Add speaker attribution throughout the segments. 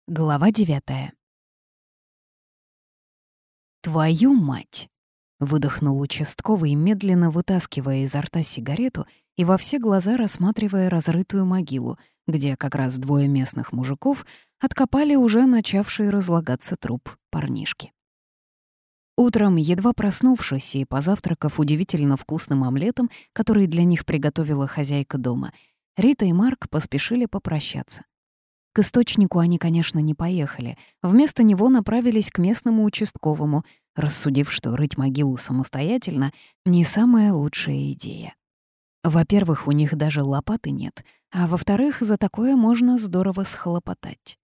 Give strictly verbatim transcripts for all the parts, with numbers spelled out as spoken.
Speaker 1: Глава девятая. «Твою мать!» — выдохнул участковый, медленно вытаскивая изо рта сигарету и во все глаза рассматривая разрытую могилу, где как раз двое местных мужиков откопали уже начавший разлагаться труп парнишки. Утром, едва проснувшись и позавтракав удивительно вкусным омлетом, который для них приготовила хозяйка дома, Рита и Марк поспешили попрощаться. К источнику они, конечно, не поехали. Вместо него направились к местному участковому, рассудив, что рыть могилу самостоятельно — не самая лучшая идея. Во-первых, у них даже лопаты нет, а во-вторых, за такое можно здорово схлопотать.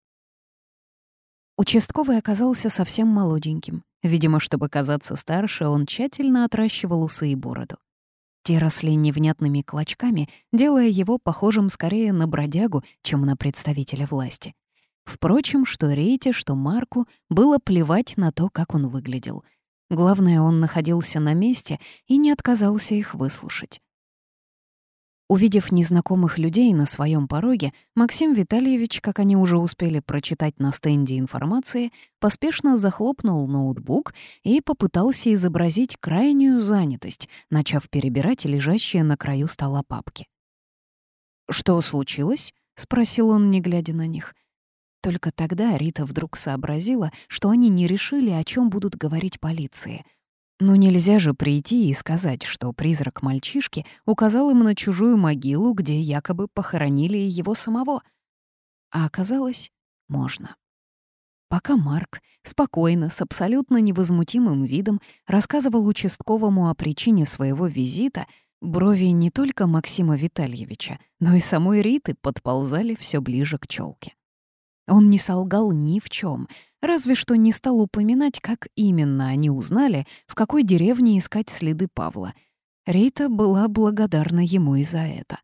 Speaker 1: Участковый оказался совсем молоденьким. Видимо, чтобы казаться старше, он тщательно отращивал усы и бороду. Те росли невнятными клочками, делая его похожим скорее на бродягу, чем на представителя власти. Впрочем, что Рите, что Марку было плевать на то, как он выглядел. Главное, он находился на месте и не отказался их выслушать. Увидев незнакомых людей на своем пороге, Максим Витальевич, как они уже успели прочитать на стенде информации, поспешно захлопнул ноутбук и попытался изобразить крайнюю занятость, начав перебирать лежащие на краю стола папки. «Что случилось?» — спросил он, не глядя на них. Только тогда Рита вдруг сообразила, что они не решили, о чем будут говорить полиции. Но нельзя же прийти и сказать, что призрак мальчишки указал им на чужую могилу, где якобы похоронили его самого. А оказалось, можно. Пока Марк спокойно, с абсолютно невозмутимым видом рассказывал участковому о причине своего визита, брови не только Максима Витальевича, но и самой Риты подползали все ближе к челке. Он не солгал ни в чем, разве что не стал упоминать, как именно они узнали, в какой деревне искать следы Павла. Рита была благодарна ему и за это.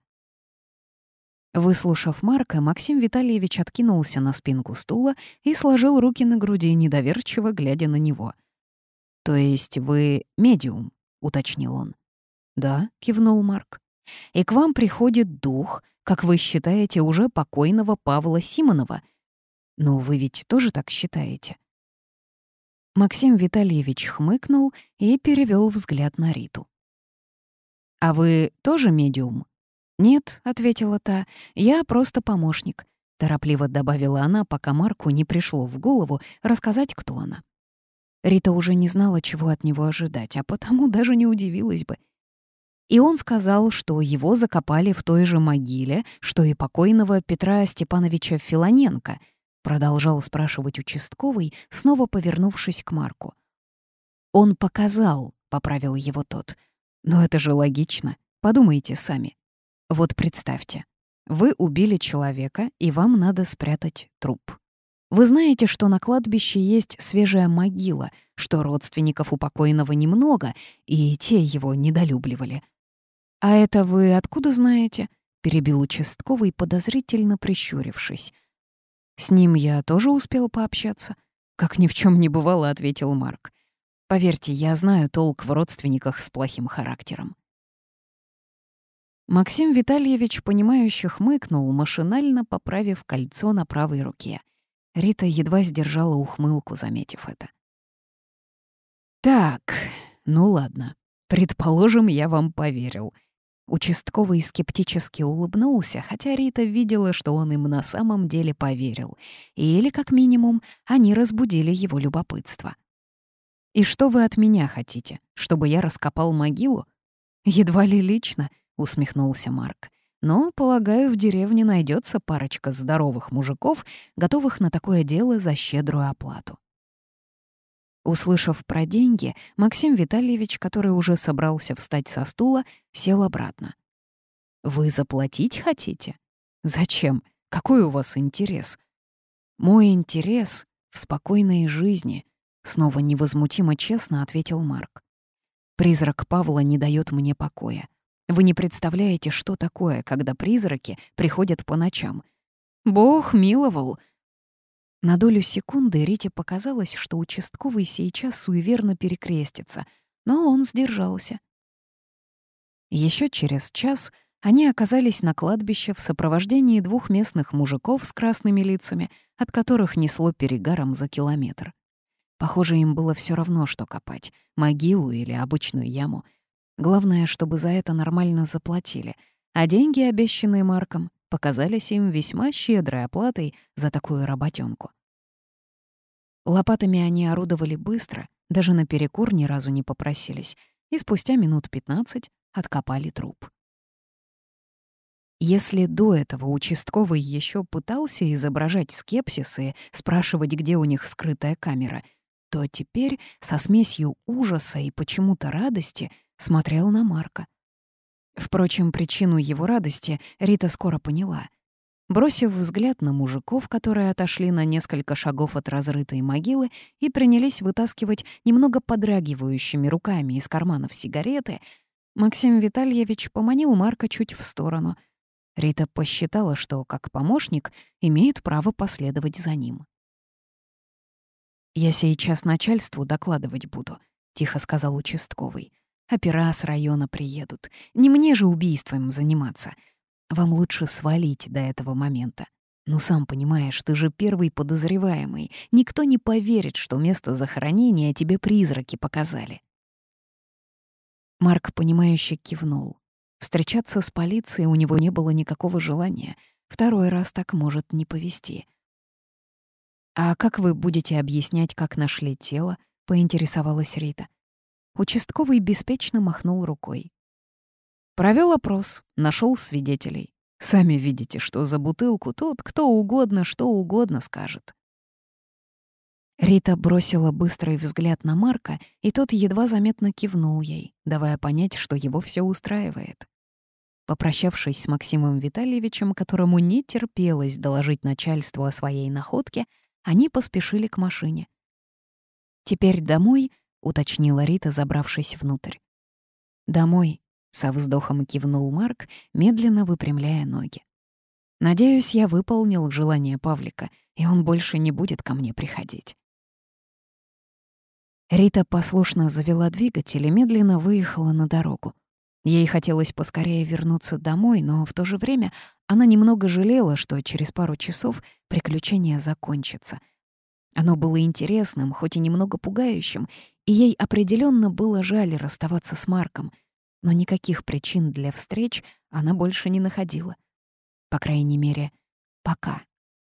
Speaker 1: Выслушав Марка, Максим Витальевич откинулся на спинку стула и сложил руки на груди, недоверчиво глядя на него. «То есть вы медиум?» — уточнил он. «Да», — кивнул Марк. «И к вам приходит дух, как вы считаете, уже покойного Павла Симонова. Но вы ведь тоже так считаете?» Максим Витальевич хмыкнул и перевел взгляд на Риту. «А вы тоже медиум?» «Нет», — ответила та, — «я просто помощник», — торопливо добавила она, пока Марку не пришло в голову рассказать, кто она. Рита уже не знала, чего от него ожидать, а потому даже не удивилась бы. И он сказал, что его закопали в той же могиле, что и покойного Петра Степановича Филоненко — продолжал спрашивать участковый, снова повернувшись к Марку. «Он показал», — поправил его тот. «Но это же логично. Подумайте сами. Вот представьте, вы убили человека, и вам надо спрятать труп. Вы знаете, что на кладбище есть свежая могила, что родственников у покойного немного, и те его недолюбливали. А это вы откуда знаете?» — перебил участковый, подозрительно прищурившись. «С ним я тоже успел пообщаться», — как ни в чем не бывало, ответил Марк. «Поверьте, я знаю толк в родственниках с плохим характером». Максим Витальевич, понимающе хмыкнул, машинально поправив кольцо на правой руке. Рита едва сдержала ухмылку, заметив это. «Так, ну ладно. Предположим, я вам поверил». Участковый скептически улыбнулся, хотя Рита видела, что он им на самом деле поверил. Или, как минимум, они разбудили его любопытство. «И что вы от меня хотите? Чтобы я раскопал могилу?» «Едва ли лично», — усмехнулся Марк. «Но, полагаю, в деревне найдется парочка здоровых мужиков, готовых на такое дело за щедрую оплату». Услышав про деньги, Максим Витальевич, который уже собрался встать со стула, сел обратно. «Вы заплатить хотите? Зачем? Какой у вас интерес?» «Мой интерес в спокойной жизни», — снова невозмутимо честно ответил Марк. «Призрак Павла не дает мне покоя. Вы не представляете, что такое, когда призраки приходят по ночам. Бог миловал». На долю секунды Рите показалось, что участковый сейчас суеверно перекрестится, но он сдержался. Еще через час Они оказались на кладбище в сопровождении двух местных мужиков с красными лицами, от которых несло перегаром за километр. Похоже, им было все равно, что копать — могилу или обычную яму. Главное, чтобы за это нормально заплатили, а деньги, обещанные Марком, показались им весьма щедрой оплатой за такую работенку. Лопатами они орудовали быстро, даже наперекур ни разу не попросились, и спустя минут пятнадцать откопали труп. Если до этого участковый еще пытался изображать скепсис и спрашивать, где у них скрытая камера, то теперь со смесью ужаса и почему-то радости смотрел на Марка. Впрочем, причину его радости Рита скоро поняла. Бросив взгляд на мужиков, которые отошли на несколько шагов от разрытой могилы и принялись вытаскивать немного подрагивающими руками из карманов сигареты, Максим Витальевич поманил Марка чуть в сторону. Рита посчитала, что, как помощник, имеет право последовать за ним. «Я сейчас начальству докладывать буду», — тихо сказал участковый. «Опера с района приедут. Не мне же убийством заниматься. Вам лучше свалить до этого момента. Ну, сам понимаешь, ты же первый подозреваемый. Никто не поверит, что место захоронения тебе призраки показали». Марк, понимающе кивнул. Встречаться с полицией у него не было никакого желания. Второй раз так может не повезти. «А как вы будете объяснять, как нашли тело?» — поинтересовалась Рита. Участковый беспечно махнул рукой. Провел опрос, нашел свидетелей. Сами видите, что за бутылку тот, кто угодно, что угодно скажет. Рита бросила быстрый взгляд на Марка, и тот едва заметно кивнул ей, давая понять, что его все устраивает. Попрощавшись с Максимом Витальевичем, которому не терпелось доложить начальству о своей находке, они поспешили к машине. «Теперь домой?» — уточнила Рита, забравшись внутрь. «Домой», — со вздохом кивнул Марк, медленно выпрямляя ноги. «Надеюсь, я выполнил желание Павлика, и он больше не будет ко мне приходить». Рита послушно завела двигатель и медленно выехала на дорогу. Ей хотелось поскорее вернуться домой, но в то же время она немного жалела, что через пару часов приключение закончится. Оно было интересным, хоть и немного пугающим, и ей определенно было жаль расставаться с Марком, но никаких причин для встреч она больше не находила. По крайней мере, пока.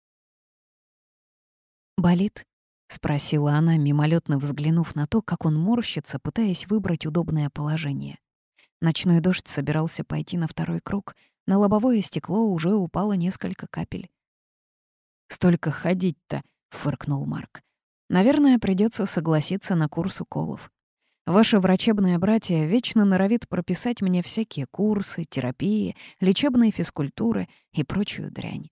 Speaker 1: «Болит?» — спросила она, мимолетно взглянув на то, как он морщится, пытаясь выбрать удобное положение. Ночной дождь собирался пойти на второй круг, на лобовое стекло уже упало несколько капель. «Столько ходить-то!» — фыркнул Марк. «Наверное, придется согласиться на курс уколов. Ваше врачебное братье вечно норовит прописать мне всякие курсы, терапии, лечебные физкультуры и прочую дрянь».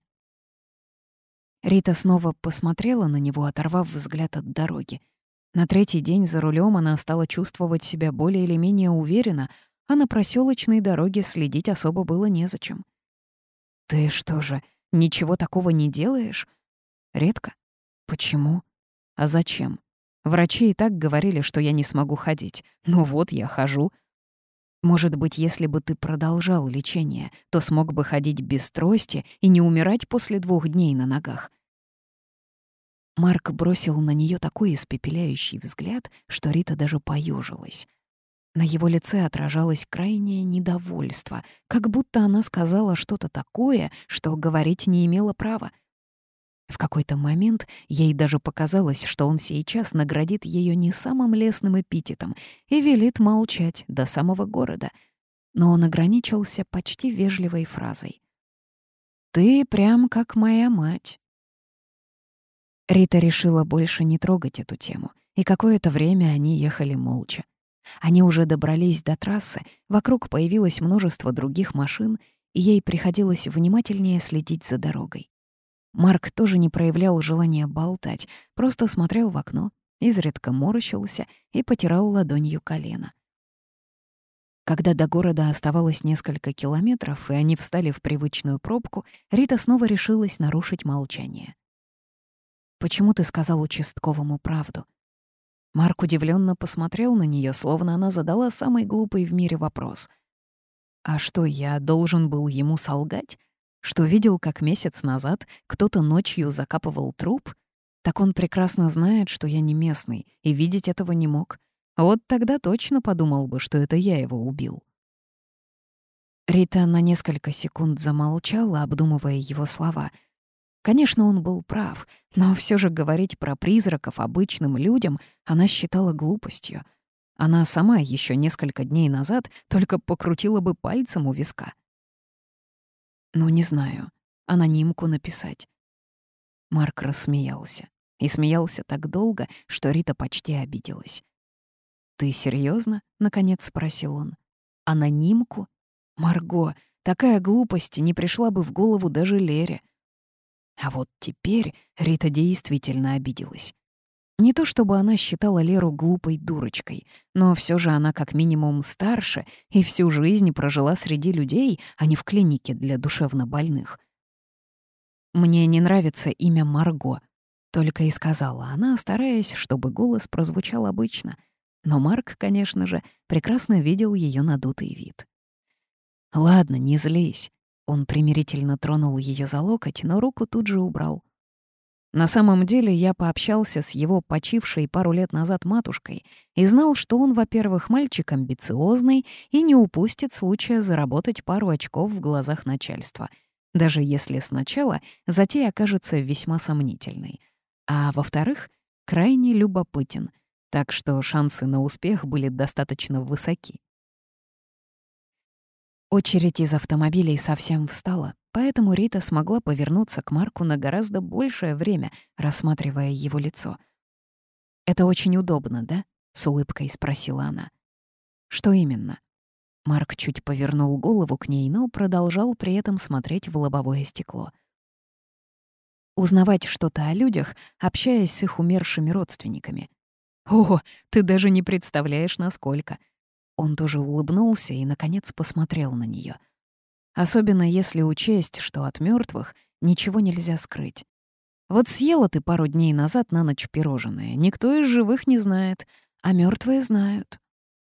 Speaker 1: Рита снова посмотрела на него, оторвав взгляд от дороги. На третий день за рулем она стала чувствовать себя более или менее уверенно, а на проселочной дороге следить особо было незачем. «Ты что же, ничего такого не делаешь?» «Редко. Почему? А зачем? Врачи и так говорили, что я не смогу ходить. Ну вот, я хожу. Может быть, если бы ты продолжал лечение, то смог бы ходить без трости и не умирать после двух дней на ногах». Марк бросил на нее такой испепеляющий взгляд, что Рита даже поежилась. На его лице отражалось крайнее недовольство, как будто она сказала что-то такое, что говорить не имела права. В какой-то момент ей даже показалось, что он сейчас наградит ее не самым лестным эпитетом и велит молчать до самого города. Но он ограничился почти вежливой фразой. «Ты прям как моя мать». Рита решила больше не трогать эту тему, и какое-то время они ехали молча. Они уже добрались до трассы, вокруг появилось множество других машин, и ей приходилось внимательнее следить за дорогой. Марк тоже не проявлял желания болтать, просто смотрел в окно, изредка морщился и потирал ладонью колено. Когда до города оставалось несколько километров, и они встали в привычную пробку, Рита снова решилась нарушить молчание. «Почему ты сказал участковому правду?» Марк удивленно посмотрел на нее, словно она задала самый глупый в мире вопрос. А что, я должен был ему солгать? Что видел, как месяц назад кто-то ночью закапывал труп? Так он прекрасно знает, что я не местный, и видеть этого не мог. Вот тогда точно подумал бы, что это я его убил. Рита на несколько секунд замолчала, обдумывая его слова. Конечно, он был прав, но все же говорить про призраков обычным людям она считала глупостью. Она сама еще несколько дней назад только покрутила бы пальцем у виска. Ну, не знаю, анонимку написать. Марк рассмеялся. И смеялся так долго, что Рита почти обиделась. «Ты серьезно? наконец спросил он. «Анонимку? Марго, такая глупость не пришла бы в голову даже Лере». А вот теперь Рита действительно обиделась. Не то чтобы она считала Леру глупой дурочкой, но все же она как минимум старше и всю жизнь прожила среди людей, а не в клинике для душевнобольных. «Мне не нравится имя Марго», — только и сказала она, стараясь, чтобы голос прозвучал обычно. Но Марк, конечно же, прекрасно видел ее надутый вид. «Ладно, не злись». Он примирительно тронул ее за локоть, но руку тут же убрал. На самом деле я пообщался с его почившей пару лет назад матушкой и знал, что он, во-первых, мальчик амбициозный и не упустит случая заработать пару очков в глазах начальства, даже если сначала затея окажется весьма сомнительной. А во-вторых, крайне любопытен, так что шансы на успех были достаточно высоки. Очередь из автомобилей совсем встала, поэтому Рита смогла повернуться к Марку на гораздо большее время, рассматривая его лицо. «Это очень удобно, да?» — с улыбкой спросила она. «Что именно?» Марк чуть повернул голову к ней, но продолжал при этом смотреть в лобовое стекло. «Узнавать что-то о людях, общаясь с их умершими родственниками». «О, ты даже не представляешь, насколько!» Он тоже улыбнулся и, наконец, посмотрел на нее. Особенно если учесть, что от мертвых ничего нельзя скрыть. Вот съела ты пару дней назад на ночь пирожное, никто из живых не знает, а мертвые знают.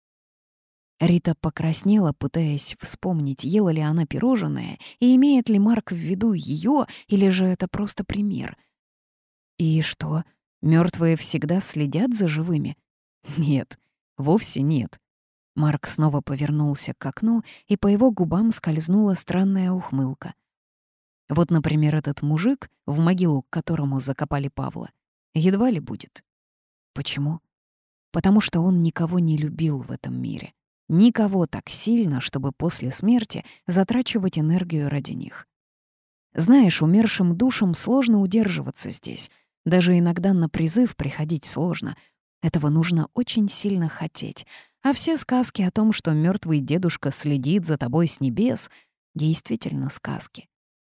Speaker 1: Рита покраснела, пытаясь вспомнить, ела ли она пирожное и имеет ли Марк в виду ее, или же это просто пример. И что, мертвые всегда следят за живыми? Нет, вовсе нет. Марк снова повернулся к окну, и по его губам скользнула странная ухмылка. Вот, например, этот мужик, в могилу к которому закопали Павла, едва ли будет. Почему? Потому что он никого не любил в этом мире. Никого так сильно, чтобы после смерти затрачивать энергию ради них. Знаешь, умершим душам сложно удерживаться здесь. Даже иногда на призыв приходить сложно. Этого нужно очень сильно хотеть. А все сказки о том, что мертвый дедушка следит за тобой с небес, действительно сказки.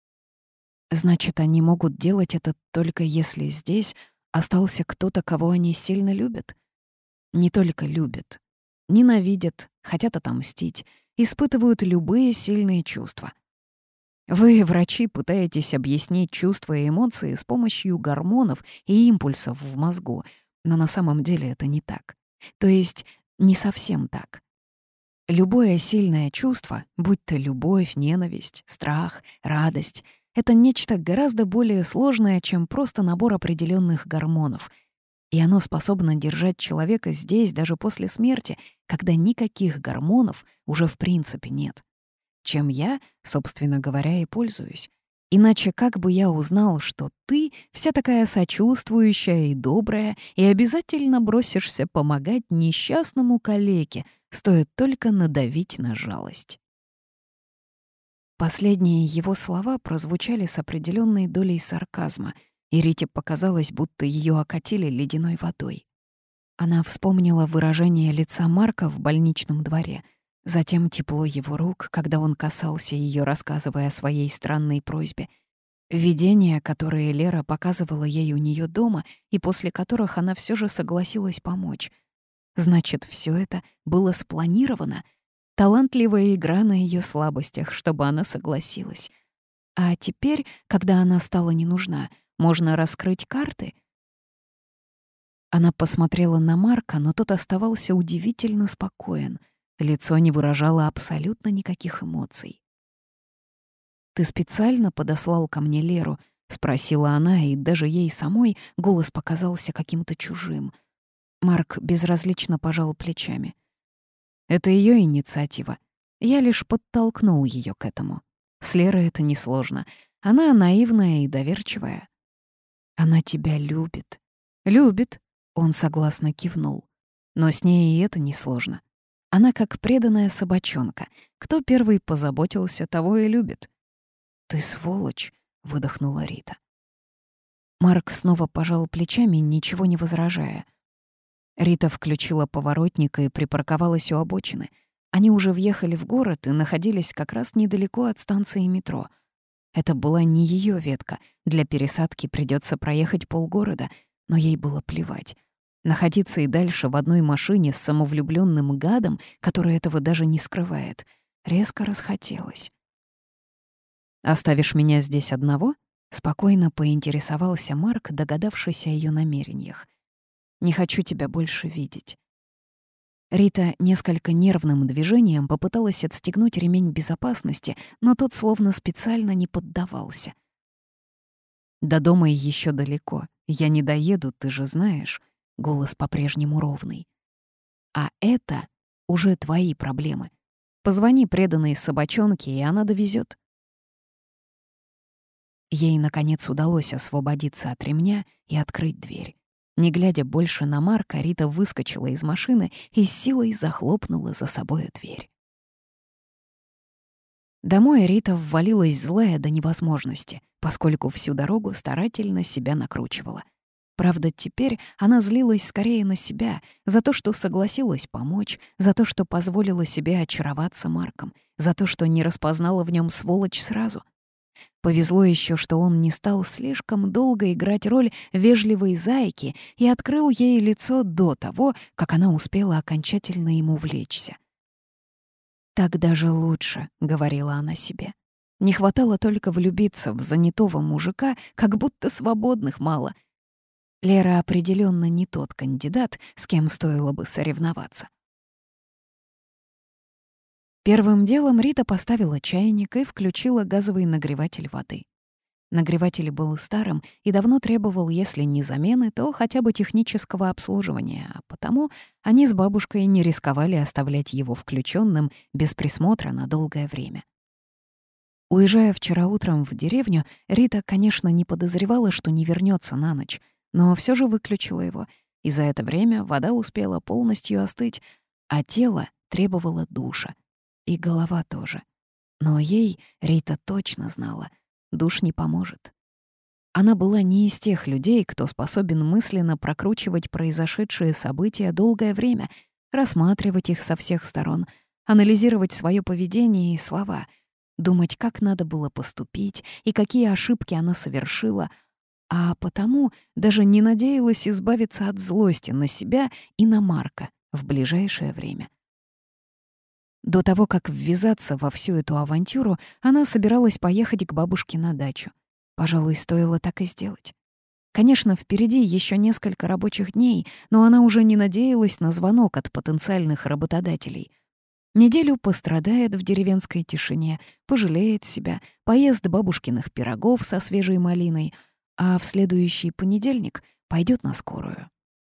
Speaker 1: Значит, они могут делать это только если здесь остался кто-то, кого они сильно любят. Не только любят. Ненавидят, хотят отомстить, испытывают любые сильные чувства. Вы, врачи, пытаетесь объяснить чувства и эмоции с помощью гормонов и импульсов в мозгу, но на самом деле это не так. То есть не совсем так. Любое сильное чувство, будь то любовь, ненависть, страх, радость, это нечто гораздо более сложное, чем просто набор определенных гормонов. И оно способно держать человека здесь даже после смерти, когда никаких гормонов уже в принципе нет. Чем я, собственно говоря, и пользуюсь. Иначе как бы я узнал, что ты вся такая сочувствующая и добрая, и обязательно бросишься помогать несчастному калеке, стоит только надавить на жалость. Последние его слова прозвучали с определенной долей сарказма, и Рите показалось, будто ее окатили ледяной водой. Она вспомнила выражение лица Марка в больничном дворе, затем тепло его рук, когда он касался ее, рассказывая о своей странной просьбе, видения, которые Лера показывала ей у нее дома и после которых она все же согласилась помочь. Значит, все это было спланировано, талантливая игра на ее слабостях, чтобы она согласилась. А теперь, когда она стала не нужна, можно раскрыть карты? Она посмотрела на Марка, но тот оставался удивительно спокоен. Лицо не выражало абсолютно никаких эмоций. «Ты специально подослал ко мне Леру?» — спросила она, и даже ей самой голос показался каким-то чужим. Марк безразлично пожал плечами. «Это ее инициатива. Я лишь подтолкнул ее к этому. С Лерой это несложно. Она наивная и доверчивая». «Она тебя любит». «Любит», — он согласно кивнул. «Но с ней и это несложно. Она как преданная собачонка. Кто первый позаботился, того и любит». «Ты сволочь», — выдохнула Рита. Марк снова пожал плечами, ничего не возражая. Рита включила поворотник и припарковалась у обочины. Они уже въехали в город и находились как раз недалеко от станции метро. Это была не ее ветка, для пересадки придется проехать полгорода, но ей было плевать. Находиться и дальше в одной машине с самовлюбленным гадом, который этого даже не скрывает, резко расхотелось. «Оставишь меня здесь одного?» — спокойно поинтересовался Марк, догадавшись о ее намерениях. «Не хочу тебя больше видеть». Рита несколько нервным движением попыталась отстегнуть ремень безопасности, но тот словно специально не поддавался. «До дома еще далеко. Я не доеду, ты же знаешь». Голос по-прежнему ровный. «А это уже твои проблемы. Позвони преданной собачонке, и она довезет. Ей, наконец, удалось освободиться от ремня и открыть дверь. Не глядя больше на Марка, Рита выскочила из машины и с силой захлопнула за собою дверь. Домой Рита ввалилась злая до невозможности, поскольку всю дорогу старательно себя накручивала. Правда, теперь она злилась скорее на себя за то, что согласилась помочь, за то, что позволила себе очароваться Марком, за то, что не распознала в нем сволочь сразу. Повезло еще, что он не стал слишком долго играть роль вежливой зайки и открыл ей лицо до того, как она успела окончательно ему влечься. «Так даже лучше», — говорила она себе. Не хватало только влюбиться в занятого мужика, как будто свободных мало. Лера определенно не тот кандидат, с кем стоило бы соревноваться. Первым делом Рита поставила чайник и включила газовый нагреватель воды. Нагреватель был старым и давно требовал, если не замены, то хотя бы технического обслуживания, а потому они с бабушкой не рисковали оставлять его включенным без присмотра на долгое время. Уезжая вчера утром в деревню, Рита, конечно, не подозревала, что не вернется на ночь, но все же выключила его, и за это время вода успела полностью остыть, а тело требовало душа. И голова тоже. Но ей, Рита точно знала, душ не поможет. Она была не из тех людей, кто способен мысленно прокручивать произошедшие события долгое время, рассматривать их со всех сторон, анализировать свое поведение и слова, думать, как надо было поступить и какие ошибки она совершила, а потому даже не надеялась избавиться от злости на себя и на Марка в ближайшее время. До того, как ввязаться во всю эту авантюру, она собиралась поехать к бабушке на дачу. Пожалуй, стоило так и сделать. Конечно, впереди еще несколько рабочих дней, но она уже не надеялась на звонок от потенциальных работодателей. Неделю пострадает в деревенской тишине, пожалеет себя, поест бабушкиных пирогов со свежей малиной, а в следующий понедельник пойдет на скорую.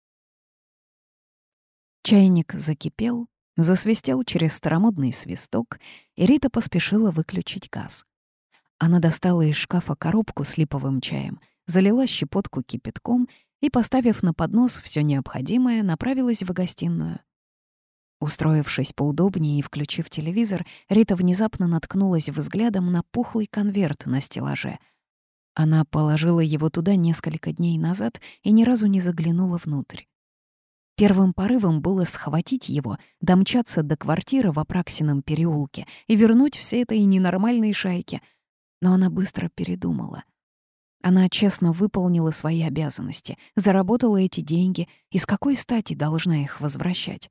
Speaker 1: Чайник закипел, засвистел через старомодный свисток, и Рита поспешила выключить газ. Она достала из шкафа коробку с липовым чаем, залила щепотку кипятком и, поставив на поднос все необходимое, направилась в гостиную. Устроившись поудобнее и включив телевизор, Рита внезапно наткнулась взглядом на пухлый конверт на стеллаже. Она положила его туда несколько дней назад и ни разу не заглянула внутрь. Первым порывом было схватить его, домчаться до квартиры в Апраксином переулке и вернуть все этой ненормальной шайке. Но она быстро передумала. Она честно выполнила свои обязанности, заработала эти деньги, и с какой стати должна их возвращать?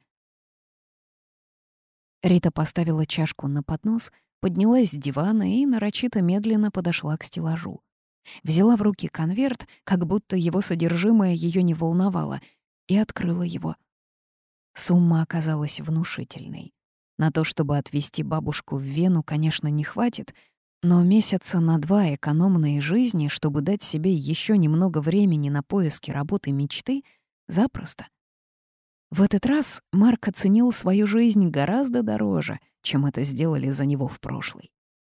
Speaker 1: Рита поставила чашку на поднос, поднялась с дивана и нарочито медленно подошла к стеллажу. Взяла в руки конверт, как будто его содержимое ее не волновало, и открыла его. Сумма оказалась внушительной. На то, чтобы отвезти бабушку в Вену, конечно, не хватит, но месяца на два экономной жизни, чтобы дать себе еще немного времени на поиски работы мечты, запросто. В этот раз Марк оценил свою жизнь гораздо дороже, чем это сделали за него в прошлый.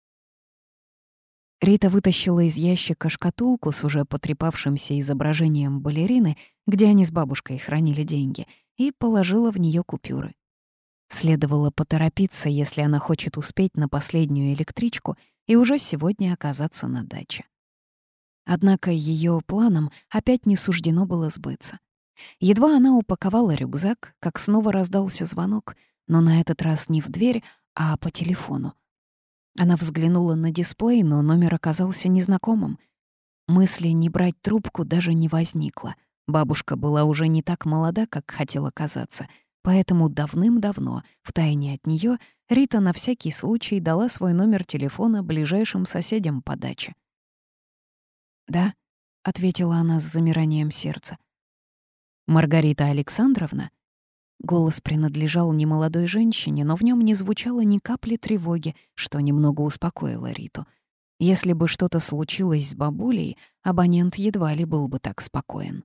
Speaker 1: Рита вытащила из ящика шкатулку с уже потрепавшимся изображением балерины, где они с бабушкой хранили деньги, и положила в нее купюры. Следовало поторопиться, если она хочет успеть на последнюю электричку и уже сегодня оказаться на даче. Однако ее планам опять не суждено было сбыться. Едва она упаковала рюкзак, как снова раздался звонок, но на этот раз не в дверь, а по телефону. Она взглянула на дисплей, но номер оказался незнакомым. Мысли не брать трубку даже не возникло. Бабушка была уже не так молода, как хотела казаться, поэтому давным-давно, втайне от нее, Рита на всякий случай дала свой номер телефона ближайшим соседям по даче. «Да», — ответила она с замиранием сердца. «Маргарита Александровна?» Голос принадлежал немолодой женщине, но в нем не звучало ни капли тревоги, что немного успокоило Риту. Если бы что-то случилось с бабулей, абонент едва ли был бы так спокоен.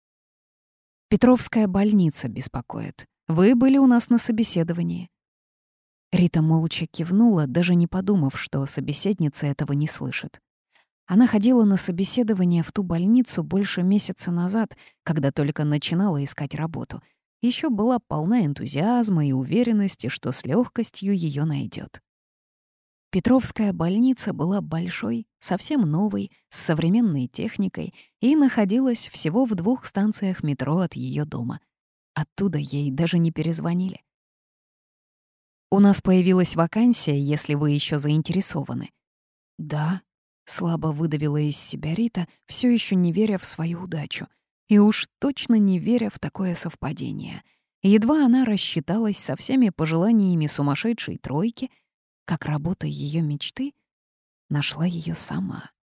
Speaker 1: «Петровская больница беспокоит. Вы были у нас на собеседовании». Рита молча кивнула, даже не подумав, что собеседница этого не слышит. Она ходила на собеседование в ту больницу больше месяца назад, когда только начинала искать работу. Еще была полна энтузиазма и уверенности, что с легкостью ее найдет. Петровская больница была большой, совсем новой, с современной техникой и находилась всего в двух станциях метро от ее дома. Оттуда ей даже не перезвонили. «У нас появилась вакансия, если вы еще заинтересованы». «Да», — слабо выдавила из себя Рита, все еще не веря в свою удачу. И уж точно не веря в такое совпадение. Едва она рассчиталась со всеми пожеланиями сумасшедшей тройки, как работа ее мечты нашла ее сама.